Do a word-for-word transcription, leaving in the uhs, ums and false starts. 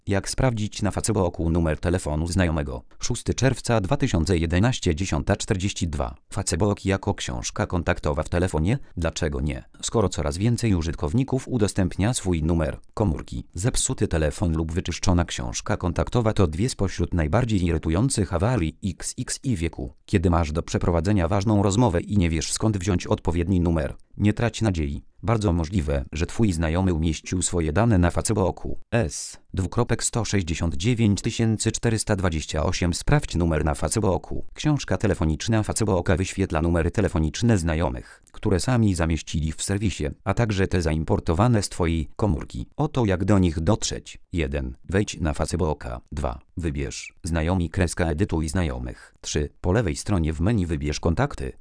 Jak sprawdzić na Facebooku numer telefonu znajomego? szóstego czerwca dwa tysiące jedenastego, dziesiąta czterdzieści dwa. Facebook jako książka kontaktowa w telefonie? Dlaczego nie? Skoro coraz więcej użytkowników udostępnia swój numer komórki. Zepsuty telefon lub wyczyszczona książka kontaktowa to dwie spośród najbardziej irytujących awarii X X i wieku. Kiedy masz do przeprowadzenia ważną rozmowę i nie wiesz skąd wziąć odpowiedni numer, nie trać nadziei. Bardzo możliwe, że twój znajomy umieścił swoje dane na Facebooku. S. dwukropek sto sześćdziesiąt dziewięć tysięcy czterysta dwadzieścia osiem. Sprawdź numer na Facebooku. Książka telefoniczna Facebooka wyświetla numery telefoniczne znajomych, które sami zamieścili w serwisie, a także te zaimportowane z twojej komórki. Oto jak do nich dotrzeć. jeden. Wejdź na Facebooka. dwa. Wybierz znajomi kreska edytuj znajomych. trzy. Po lewej stronie w menu wybierz kontakty.